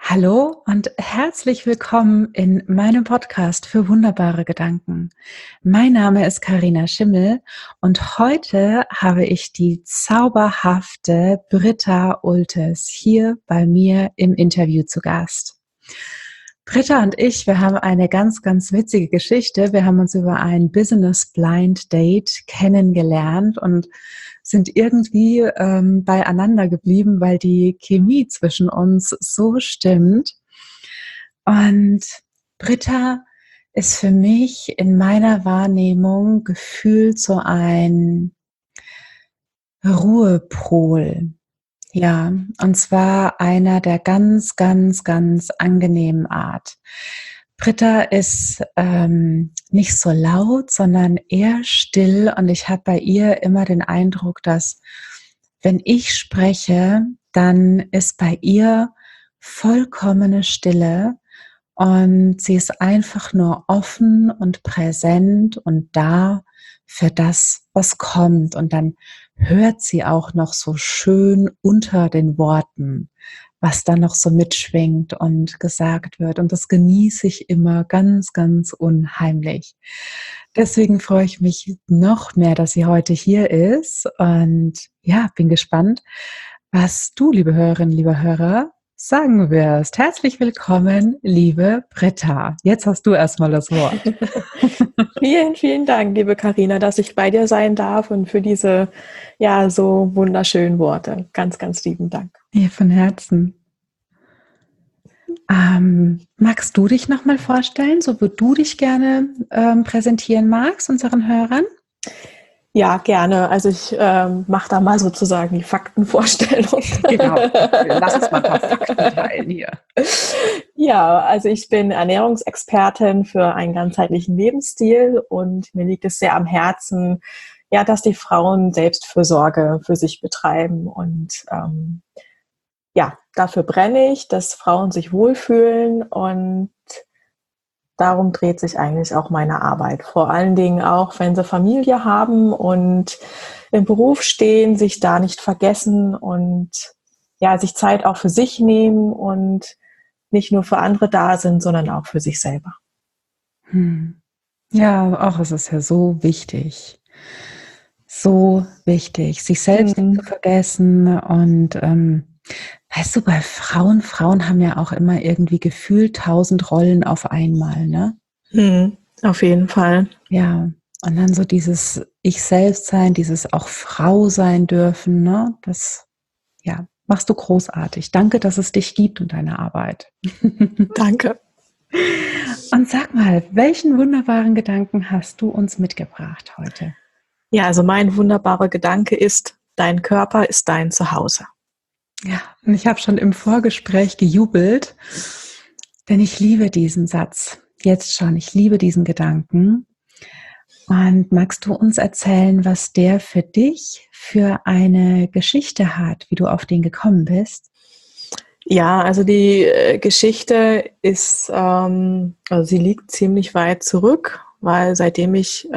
Hallo und herzlich willkommen in meinem Podcast für wunderbare Gedanken. Mein Name ist Karina Schimmel und heute habe ich die zauberhafte Britta Ultes hier bei mir im Interview zu Gast. Britta und ich, wir haben eine ganz, ganz witzige Geschichte. Wir haben uns über ein Business Blind Date kennengelernt und sind irgendwie beieinander geblieben, weil die Chemie zwischen uns so stimmt. Und Britta ist für mich in meiner Wahrnehmung gefühlt so ein Ruhepol. Ja, und zwar einer der ganz, ganz, ganz angenehmen Art. Britta ist nicht so laut, sondern eher still, und ich habe bei ihr immer den Eindruck, dass wenn ich spreche, dann ist bei ihr vollkommene Stille und sie ist einfach nur offen und präsent und da für das, was kommt. Und dann hört sie auch noch so schön unter den Worten, was da noch so mitschwingt und gesagt wird. Und das genieße ich immer ganz, ganz unheimlich. Deswegen freue ich mich noch mehr, dass sie heute hier ist. Und ja, bin gespannt, was du, liebe Hörerinnen, lieber Hörer, sagen wirst. Herzlich willkommen, liebe Britta. Jetzt hast du erstmal das Wort. Vielen, vielen Dank, liebe Karina, dass ich bei dir sein darf und für diese so wunderschönen Worte. Ganz, ganz lieben Dank. Ja, von Herzen. Magst du dich nochmal vorstellen, so wie du dich gerne präsentieren magst, unseren Hörern? Ja, gerne. Also ich mache da mal sozusagen die Faktenvorstellung. Genau, lass uns mal ein paar Fakten teilen hier. Ja, also ich bin Ernährungsexpertin für einen ganzheitlichen Lebensstil und mir liegt es sehr am Herzen, ja, dass die Frauen Selbstfürsorge für sich betreiben und dafür brenne ich, dass Frauen sich wohlfühlen, und darum dreht sich eigentlich auch meine Arbeit. Vor allen Dingen auch, wenn sie Familie haben und im Beruf stehen, sich da nicht vergessen und ja, sich Zeit auch für sich nehmen und nicht nur für andere da sind, sondern auch für sich selber. Ja, auch es ist ja so wichtig. So wichtig, sich selbst nicht zu vergessen. Und weißt du, bei Frauen haben ja auch immer irgendwie gefühlt 1000 Rollen auf einmal, ne? Auf jeden Fall. Ja, und dann so dieses Ich selbst sein, dieses auch Frau sein dürfen, ne? Das, ja, machst du großartig. Danke, dass es dich gibt und deine Arbeit. Danke. Und sag mal, welchen wunderbaren Gedanken hast du uns mitgebracht heute? Ja, also mein wunderbarer Gedanke ist, dein Körper ist dein Zuhause. Ja, und ich habe schon im Vorgespräch gejubelt, denn ich liebe diesen Satz. Jetzt schon, ich liebe diesen Gedanken. Und magst du uns erzählen, was der für dich für eine Geschichte hat, wie du auf den gekommen bist? Ja, also die Geschichte ist, also sie liegt ziemlich weit zurück, weil seitdem ich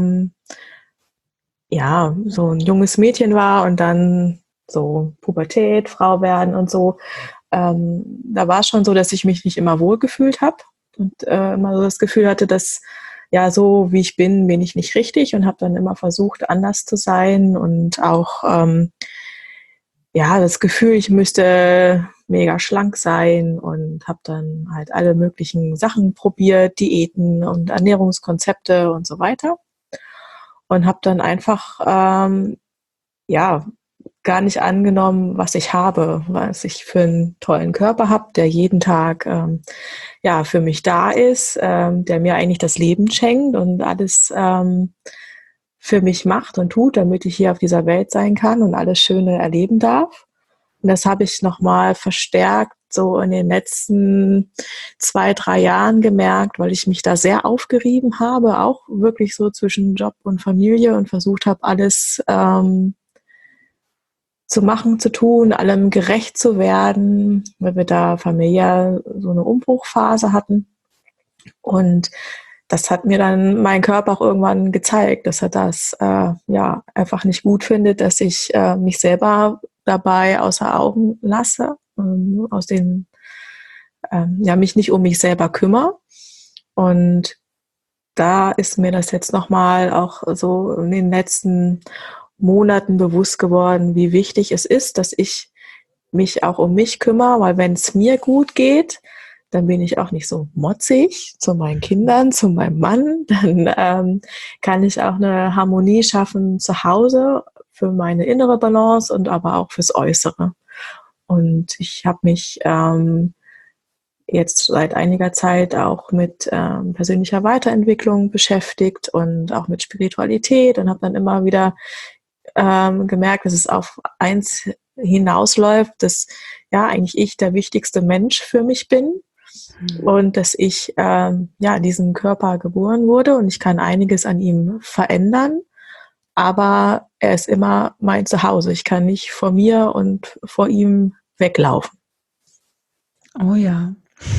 so ein junges Mädchen war und dann so Pubertät, Frau werden und so, da war es schon so, dass ich mich nicht immer wohlgefühlt habe und immer so das Gefühl hatte, dass ja, so wie ich bin ich nicht richtig, und habe dann immer versucht, anders zu sein und auch das Gefühl, ich müsste mega schlank sein, und habe dann halt alle möglichen Sachen probiert, Diäten und Ernährungskonzepte und so weiter. Und habe dann einfach, gar nicht angenommen, was ich habe, was ich für einen tollen Körper habe, der jeden Tag, für mich da ist, der mir eigentlich das Leben schenkt und alles, für mich macht und tut, damit ich hier auf dieser Welt sein kann und alles Schöne erleben darf. Und das habe ich noch mal verstärkt so in den letzten 2, 3 Jahren gemerkt, weil ich mich da sehr aufgerieben habe, auch wirklich so zwischen Job und Familie, und versucht habe, alles zu machen, zu tun, allem gerecht zu werden, weil wir da familiär so eine Umbruchphase hatten. Und das hat mir dann mein Körper auch irgendwann gezeigt, dass er das einfach nicht gut findet, dass ich mich selber dabei außer Augen lasse, aus den ja, mich nicht um mich selber kümmere. Und da ist mir das jetzt nochmal auch so in den letzten Monaten bewusst geworden, wie wichtig es ist, dass ich mich auch um mich kümmere, weil wenn es mir gut geht, dann bin ich auch nicht so motzig zu meinen Kindern, zu meinem Mann. Dann kann ich auch eine Harmonie schaffen zu Hause für meine innere Balance und aber auch fürs Äußere. Und ich habe mich jetzt seit einiger Zeit auch mit persönlicher Weiterentwicklung beschäftigt und auch mit Spiritualität und habe dann immer wieder gemerkt, dass es auf eins hinausläuft, dass ja eigentlich ich der wichtigste Mensch für mich bin und dass ich ja diesen Körper geboren wurde und ich kann einiges an ihm verändern, aber er ist immer mein Zuhause. Ich kann nicht vor mir und vor ihm weglaufen. Oh ja.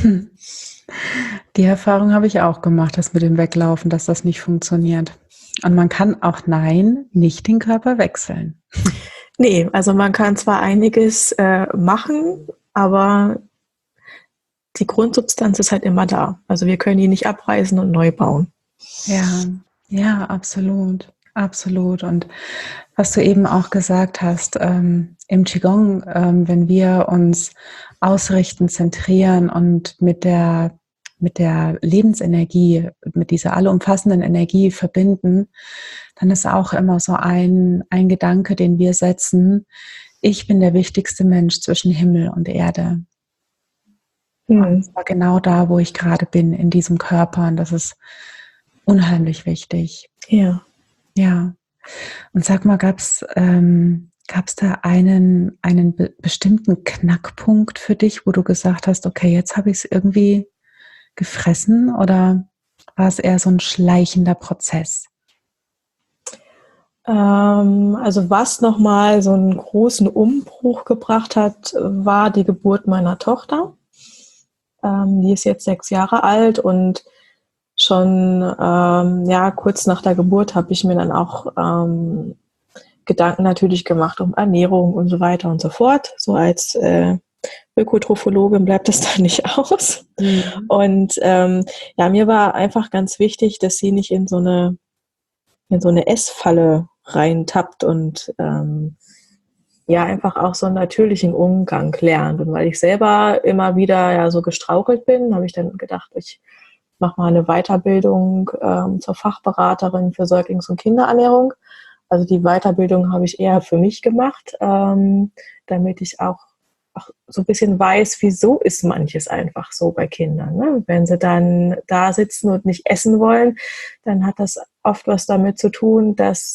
Die Erfahrung habe ich auch gemacht, das mit dem Weglaufen, dass das nicht funktioniert. Und man kann auch, nein, nicht den Körper wechseln. Nee, also man kann zwar einiges machen, aber die Grundsubstanz ist halt immer da. Also wir können die nicht abreißen und neu bauen. Ja, ja, absolut, absolut. Und was du eben auch gesagt hast, im Qigong, wenn wir uns ausrichten, zentrieren und mit der Lebensenergie, mit dieser allumfassenden Energie verbinden, dann ist auch immer so ein Gedanke, den wir setzen: Ich bin der wichtigste Mensch zwischen Himmel und Erde. Und zwar genau da, wo ich gerade bin, in diesem Körper. Und das ist unheimlich wichtig. Ja. Ja. Und sag mal, gab's da einen bestimmten Knackpunkt für dich, wo du gesagt hast, okay, jetzt habe ich es irgendwie gefressen, oder war es eher so ein schleichender Prozess? Also was nochmal so einen großen Umbruch gebracht hat, war die Geburt meiner Tochter. Die ist jetzt 6 Jahre alt und schon ja, kurz nach der Geburt habe ich mir dann auch Gedanken natürlich gemacht um Ernährung und so weiter und so fort. So als Ökotrophologin bleibt das da nicht aus. Mhm. Und ja, mir war einfach ganz wichtig, dass sie nicht in so eine Essfalle reintappt und ja, einfach auch so einen natürlichen Umgang lernt. Und weil ich selber immer wieder ja so gestrauchelt bin, habe ich dann gedacht, ich mache mal eine Weiterbildung zur Fachberaterin für Säuglings- und Kinderernährung. Also die Weiterbildung habe ich eher für mich gemacht, damit ich auch so ein bisschen weiß, wieso ist manches einfach so bei Kindern. Ne? Wenn sie dann da sitzen und nicht essen wollen, dann hat das oft was damit zu tun, dass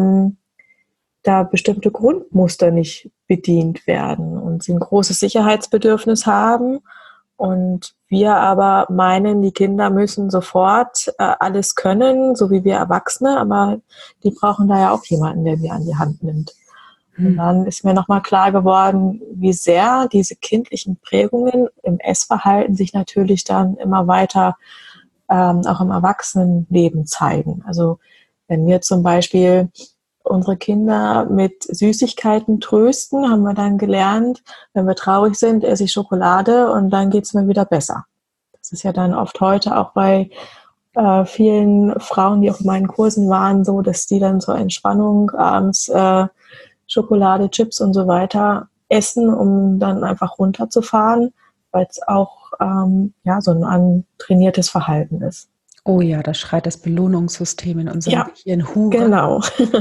da bestimmte Grundmuster nicht bedient werden und sie ein großes Sicherheitsbedürfnis haben und wir aber meinen, die Kinder müssen sofort alles können, so wie wir Erwachsene, aber die brauchen da ja auch jemanden, der sie an die Hand nimmt. Und dann ist mir nochmal klar geworden, wie sehr diese kindlichen Prägungen im Essverhalten sich natürlich dann immer weiter auch im Erwachsenenleben zeigen. Also wenn wir zum Beispiel unsere Kinder mit Süßigkeiten trösten, haben wir dann gelernt, wenn wir traurig sind, esse ich Schokolade und dann geht es mir wieder besser. Das ist ja dann oft heute auch bei vielen Frauen, die auf meinen Kursen waren, so, dass die dann zur Entspannung abends Schokolade, Chips und so weiter essen, um dann einfach runterzufahren, weil es auch ja, so ein antrainiertes Verhalten ist. Oh ja, da schreit das Belohnungssystem in unserem Ja, Gehirn Hurra. genau.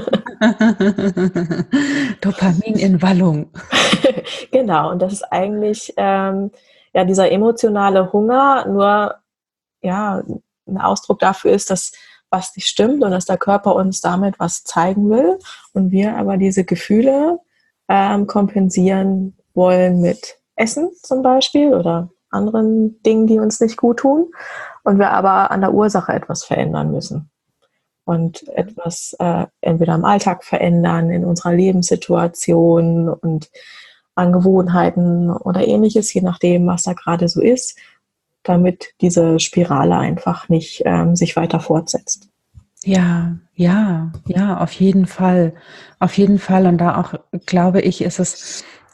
Dopamin in Wallung. Genau, und das ist eigentlich ja dieser emotionale Hunger nur ja ein Ausdruck dafür ist, dass was nicht stimmt und dass der Körper uns damit was zeigen will und wir aber diese Gefühle kompensieren wollen mit Essen zum Beispiel oder anderen Dingen, die uns nicht gut tun und wir aber an der Ursache etwas verändern müssen und etwas entweder im Alltag verändern, in unserer Lebenssituation und an Gewohnheiten oder ähnliches, je nachdem, was da gerade so ist, damit diese Spirale einfach nicht sich weiter fortsetzt. Ja, ja, ja, auf jeden Fall. Auf jeden Fall. Und da auch, glaube ich, ist es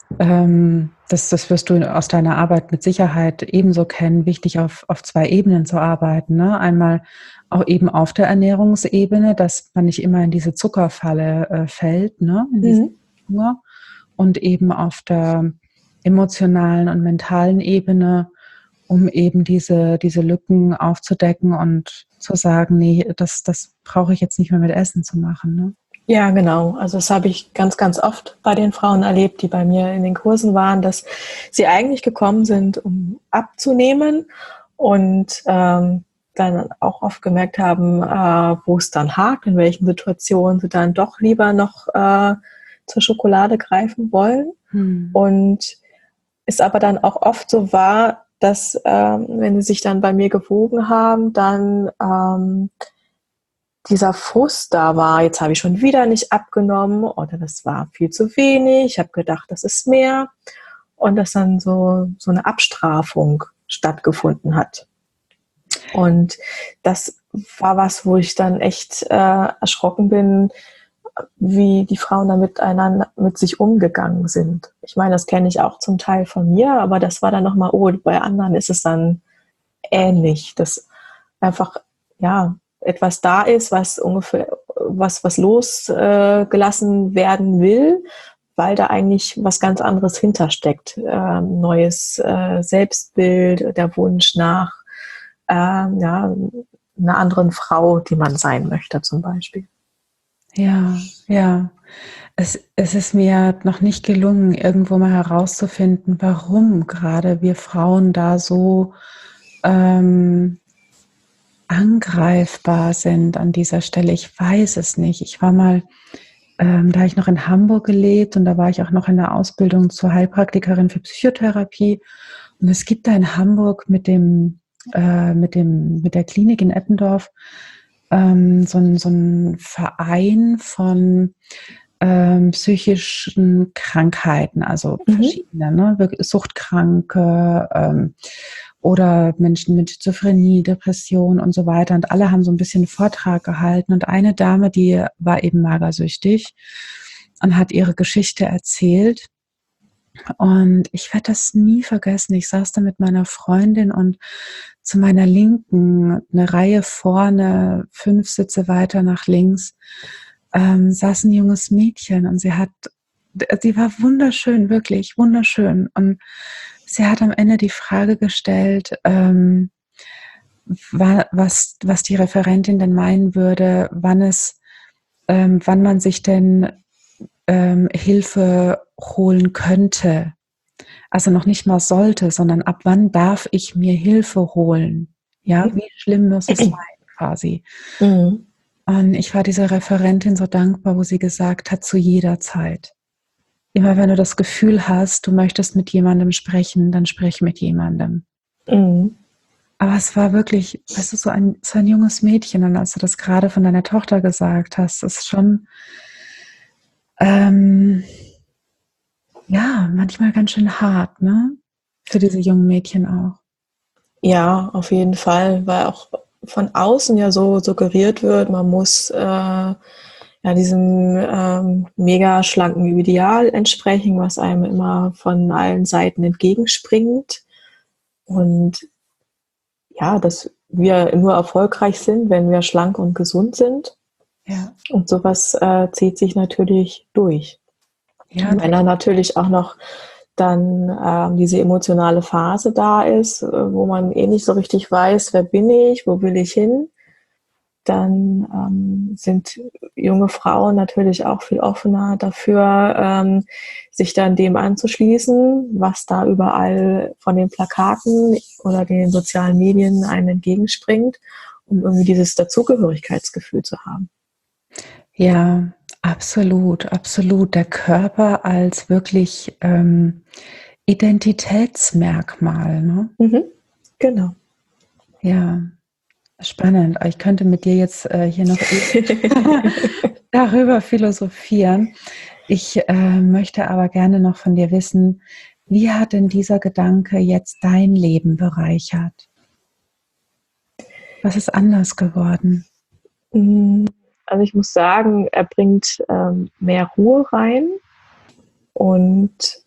das wirst du aus deiner Arbeit mit Sicherheit ebenso kennen, wichtig auf zwei Ebenen zu arbeiten. Ne? Einmal auch eben auf der Ernährungsebene, dass man nicht immer in diese Zuckerfalle fällt, ne? In diesen Mhm. Hunger. Und eben auf der emotionalen und mentalen Ebene, um eben diese Lücken aufzudecken und zu sagen, nee, das brauche ich jetzt nicht mehr mit Essen zu machen. Ne? Ja, genau. Also das habe ich ganz, ganz oft bei den Frauen erlebt, die bei mir in den Kursen waren, dass sie eigentlich gekommen sind, um abzunehmen und dann auch oft gemerkt haben, wo es dann hakt, in welchen Situationen sie dann doch lieber noch zur Schokolade greifen wollen. Hm. Und es aber dann auch oft so war, dass wenn sie sich dann bei mir gewogen haben, dann dieser Frust da war, jetzt habe ich schon wieder nicht abgenommen oder das war viel zu wenig, ich habe gedacht, das ist mehr und dass dann so eine Abstrafung stattgefunden hat. Und das war was, wo ich dann echt erschrocken bin, wie die Frauen da miteinander mit sich umgegangen sind. Ich meine, das kenne ich auch zum Teil von mir, aber das war dann nochmal, oh, bei anderen ist es dann ähnlich, dass einfach, ja, etwas da ist, was ungefähr, was losgelassen werden will, weil da eigentlich was ganz anderes hintersteckt. Neues Selbstbild, der Wunsch nach ja, einer anderen Frau, die man sein möchte, zum Beispiel. Ja, ja. Es ist mir noch nicht gelungen, irgendwo mal herauszufinden, warum gerade wir Frauen da so angreifbar sind an dieser Stelle. Ich weiß es nicht. Ich war mal, da habe ich noch in Hamburg gelebt und da war ich auch noch in der Ausbildung zur Heilpraktikerin für Psychotherapie. Und es gibt da in Hamburg mit der Klinik in Eppendorf so ein Verein von psychischen Krankheiten, also Mhm. verschiedene, ne? Suchtkranke oder Menschen mit Schizophrenie, Depression und so weiter. Und alle haben so ein bisschen einen Vortrag gehalten. Und eine Dame, die war eben magersüchtig und hat ihre Geschichte erzählt. Und ich werde das nie vergessen. Ich saß da mit meiner Freundin und zu meiner Linken, eine Reihe vorne, 5 Sitze weiter nach links, saß ein junges Mädchen und sie war wunderschön, wirklich wunderschön. Und sie hat am Ende die Frage gestellt, was die Referentin denn meinen würde, wann man sich denn Hilfe holen könnte. Also noch nicht mal sollte, sondern ab wann darf ich mir Hilfe holen? Ja, wie schlimm muss es sein, quasi? Mhm. Und ich war dieser Referentin so dankbar, wo sie gesagt hat, zu jeder Zeit. Immer wenn du das Gefühl hast, du möchtest mit jemandem sprechen, dann sprich mit jemandem. Mhm. Aber es war wirklich, weißt du, so ein junges Mädchen. Und als du das gerade von deiner Tochter gesagt hast, ist schon, ähm, ja, manchmal ganz schön hart, ne? Für diese jungen Mädchen auch. Ja, auf jeden Fall, weil auch von außen ja so suggeriert wird, man muss ja diesem mega schlanken Ideal entsprechen, was einem immer von allen Seiten entgegenspringt. Und ja, dass wir nur erfolgreich sind, wenn wir schlank und gesund sind. Ja, Und sowas zieht sich natürlich durch. ja, Und wenn dann natürlich auch noch dann diese emotionale Phase da ist, wo man eh nicht so richtig weiß, wer bin ich, wo will ich hin, dann sind junge Frauen natürlich auch viel offener dafür, sich dann dem anzuschließen, was da überall von den Plakaten oder den sozialen Medien einem entgegenspringt, um irgendwie dieses Dazugehörigkeitsgefühl zu haben. ja, absolut, absolut. Der Körper als wirklich Identitätsmerkmal, ne? Mhm, genau. Ja, spannend. Ich könnte mit dir jetzt hier noch darüber philosophieren. Ich möchte aber gerne noch von dir wissen, wie hat denn dieser Gedanke jetzt dein Leben bereichert? Was ist anders geworden? Also ich muss sagen, er bringt mehr Ruhe rein Und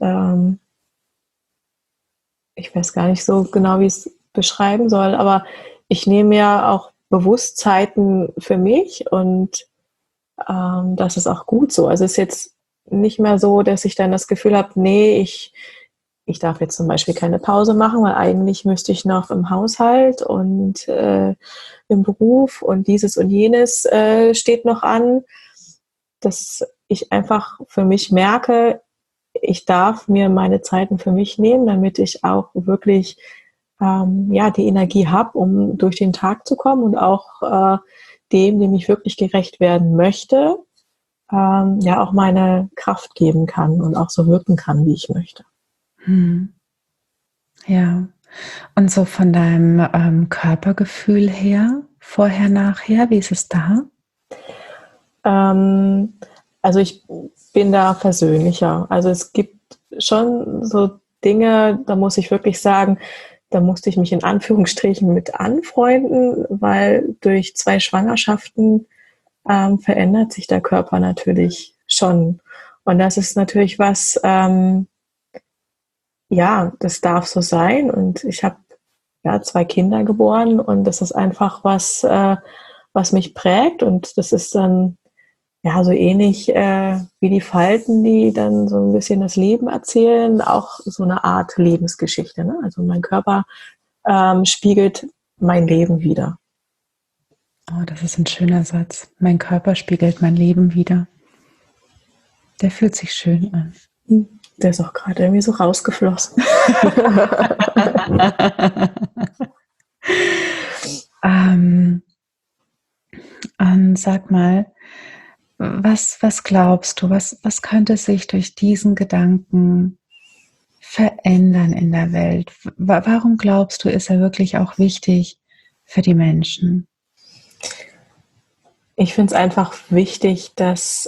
ich weiß gar nicht so genau, wie ich es beschreiben soll, aber ich nehme ja auch bewusst Zeiten für mich und das ist auch gut so. Also es ist jetzt nicht mehr so, dass ich dann das Gefühl habe, nee, ich darf jetzt zum Beispiel keine Pause machen, weil eigentlich müsste ich noch im Haushalt und im Beruf und dieses und jenes steht noch an, dass ich einfach für mich merke, ich darf mir meine Zeiten für mich nehmen, damit ich auch wirklich ja, die Energie habe, um durch den Tag zu kommen und auch dem ich wirklich gerecht werden möchte, ja auch meine Kraft geben kann und auch so wirken kann, wie ich möchte. Ja. Und so von deinem Körpergefühl her, vorher, nachher, wie ist es da? Ähm, also ich bin da versöhnlicher. Also es gibt schon so Dinge, da muss ich wirklich sagen, da musste ich mich in Anführungsstrichen mit anfreunden, weil durch 2 Schwangerschaften verändert sich der Körper natürlich schon. Und das ist natürlich was, ja, das darf so sein. Und ich habe ja 2 Kinder geboren und das ist einfach was, was mich prägt. Und das ist dann ja so ähnlich wie die Falten, die dann so ein bisschen das Leben erzählen, auch so eine Art Lebensgeschichte. Ne? Also mein Körper spiegelt mein Leben wider. Oh, das ist ein schöner Satz. Mein Körper spiegelt mein Leben wider. Der fühlt sich schön an. Der ist auch gerade irgendwie so rausgeflossen. ähm, Sag mal, was glaubst du, was könnte sich durch diesen Gedanken verändern in der Welt? Warum glaubst du, ist er wirklich auch wichtig für die Menschen? Ich finde es einfach wichtig, dass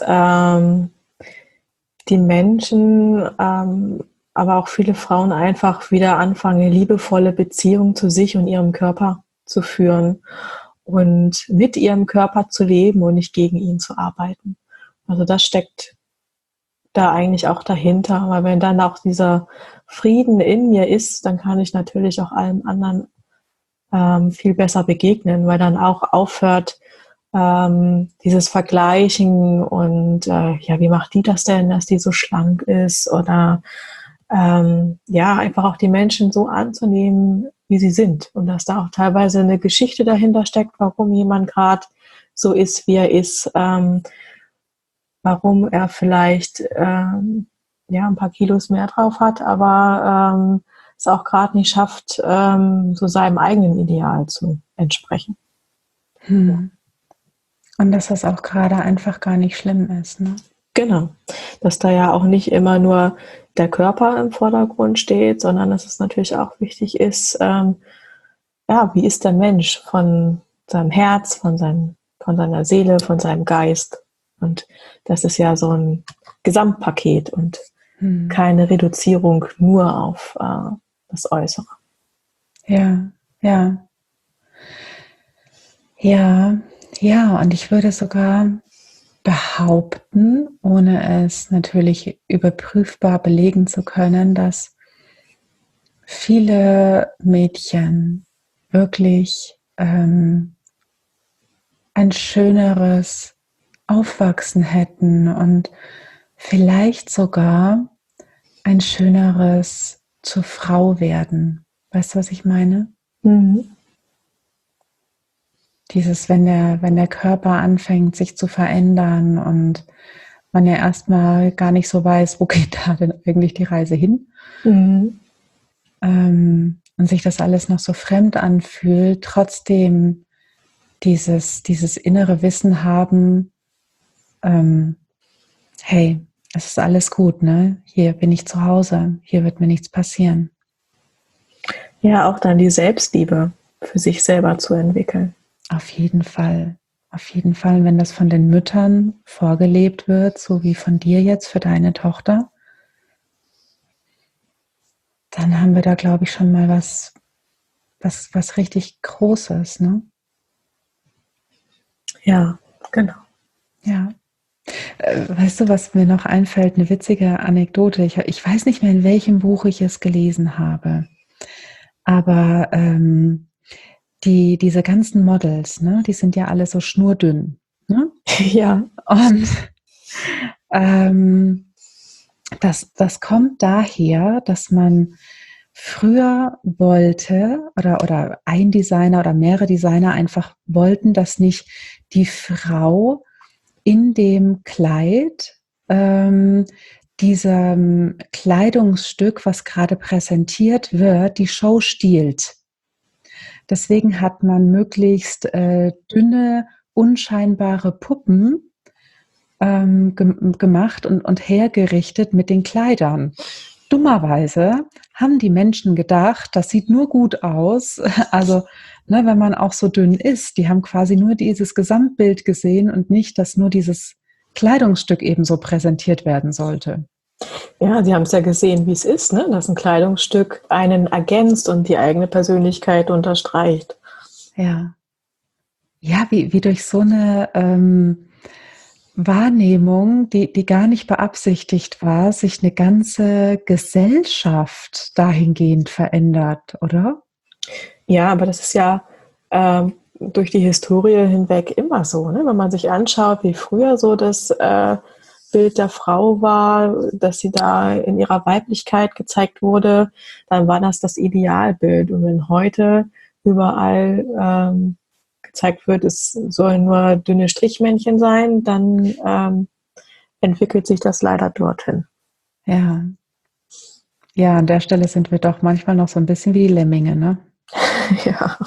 die Menschen, aber auch viele Frauen einfach wieder anfangen, eine liebevolle Beziehung zu sich und ihrem Körper zu führen und mit ihrem Körper zu leben und nicht gegen ihn zu arbeiten. Also das steckt da eigentlich auch dahinter, weil wenn dann auch dieser Frieden in mir ist, dann kann ich natürlich auch allem anderen viel besser begegnen, weil dann auch aufhört, dieses Vergleichen und ja, wie macht die das denn, dass die so schlank ist oder ja, einfach auch die Menschen so anzunehmen, wie sie sind und dass da auch teilweise eine Geschichte dahinter steckt, warum jemand gerade so ist, wie er ist, warum er vielleicht ja, ein paar Kilos mehr drauf hat, aber es auch gerade nicht schafft, so seinem eigenen Ideal zu entsprechen. Hm. Und dass das auch gerade einfach gar nicht schlimm ist, ne? Genau, dass da ja auch nicht immer nur der Körper im Vordergrund steht, sondern dass es natürlich auch wichtig ist, ja, wie ist der Mensch von seinem Herz, von seiner Seele, von seinem Geist. Und das ist ja so ein Gesamtpaket und keine Reduzierung nur auf das Äußere. Ja, ja, ja, ja. Und ich würde sogar behaupten, ohne es natürlich überprüfbar belegen zu können, dass viele Mädchen wirklich ein schöneres Aufwachsen hätten und vielleicht sogar ein schöneres zur Frau werden. Weißt du, was ich meine? Mhm. Dieses, wenn der Körper anfängt, sich zu verändern und man ja erstmal gar nicht so weiß, wo geht da denn eigentlich die Reise hin? Mhm. Und sich das alles noch so fremd anfühlt, trotzdem dieses innere Wissen haben, hey, es ist alles gut, ne? Hier bin ich zu Hause, hier wird mir nichts passieren. Ja, auch dann die Selbstliebe für sich selber zu entwickeln. Auf jeden Fall. Auf jeden Fall, wenn das von den Müttern vorgelebt wird, so wie von dir jetzt für deine Tochter, dann haben wir da, glaube ich, schon mal was richtig Großes, ne? Ja, genau. Ja. Weißt du, was mir noch einfällt? Eine witzige Anekdote. Ich weiß nicht mehr, in welchem Buch ich es gelesen habe. Aber diese ganzen Models, ne, die sind ja alle so schnurdünn. Ne? Ja. Und ähm, das kommt daher, dass man früher wollte oder ein Designer oder mehrere Designer einfach wollten, dass nicht die Frau in dem Kleid diesem Kleidungsstück, was gerade präsentiert wird, die Show stiehlt. Deswegen hat man möglichst dünne, unscheinbare Puppen gemacht und hergerichtet mit den Kleidern. Dummerweise haben die Menschen gedacht, das sieht nur gut aus. Also, ne, wenn man auch so dünn ist, die haben quasi nur dieses Gesamtbild gesehen und nicht, dass nur dieses Kleidungsstück eben so präsentiert werden sollte. Ja, Sie haben es ja gesehen, wie es ist, ne? Dass ein Kleidungsstück einen ergänzt und die eigene Persönlichkeit unterstreicht. Ja, ja, wie durch so eine Wahrnehmung, die gar nicht beabsichtigt war, sich eine ganze Gesellschaft dahingehend verändert, oder? Ja, aber das ist ja durch die Historie hinweg immer so, ne? Wenn man sich anschaut, wie früher so das Bild der Frau war, dass sie da in ihrer Weiblichkeit gezeigt wurde, dann war das Idealbild. Und wenn heute überall gezeigt wird, es sollen nur dünne Strichmännchen sein, dann entwickelt sich das leider dorthin. Ja. Ja, an der Stelle sind wir doch manchmal noch so ein bisschen wie die Lemminge, ne? Ja.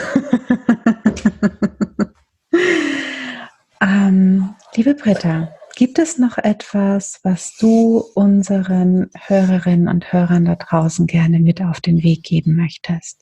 Liebe Britta, gibt es noch etwas, was du unseren Hörerinnen und Hörern da draußen gerne mit auf den Weg geben möchtest?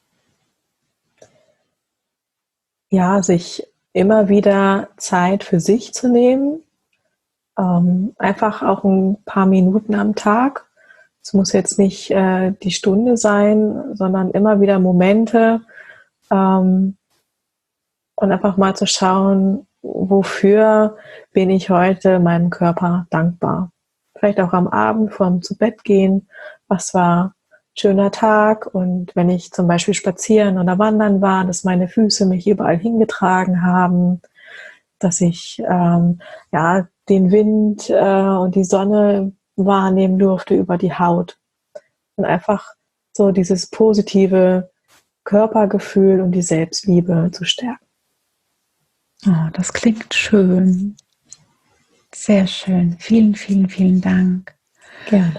Ja, sich immer wieder Zeit für sich zu nehmen, einfach auch ein paar Minuten am Tag. Es muss jetzt nicht die Stunde sein, sondern immer wieder Momente, und einfach mal zu schauen, wofür bin ich heute meinem Körper dankbar. Vielleicht auch am Abend vorm Zubettgehen, was war ein schöner Tag, und wenn ich zum Beispiel spazieren oder wandern war, dass meine Füße mich überall hingetragen haben, dass ich ja, den Wind und die Sonne wahrnehmen durfte über die Haut, und einfach so dieses positive Körpergefühl und die Selbstliebe zu stärken. Oh, das klingt schön. Sehr schön. Vielen, vielen, vielen Dank. Gerne.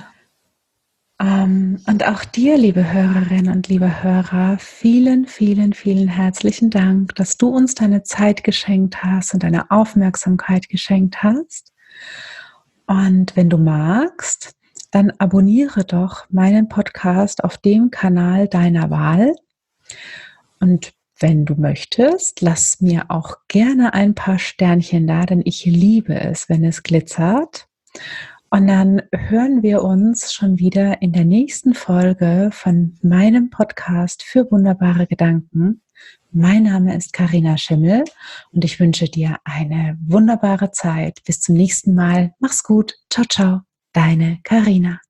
Und auch dir, liebe Hörerinnen und liebe Hörer, vielen, vielen, vielen herzlichen Dank, dass du uns deine Zeit geschenkt hast und deine Aufmerksamkeit geschenkt hast. Und wenn du magst, dann abonniere doch meinen Podcast auf dem Kanal deiner Wahl. Und wenn du möchtest, lass mir auch gerne ein paar Sternchen da, denn ich liebe es, wenn es glitzert. Und dann hören wir uns schon wieder in der nächsten Folge von meinem Podcast für wunderbare Gedanken. Mein Name ist Carina Schimmel und ich wünsche dir eine wunderbare Zeit. Bis zum nächsten Mal. Mach's gut. Ciao, ciao. Deine Carina.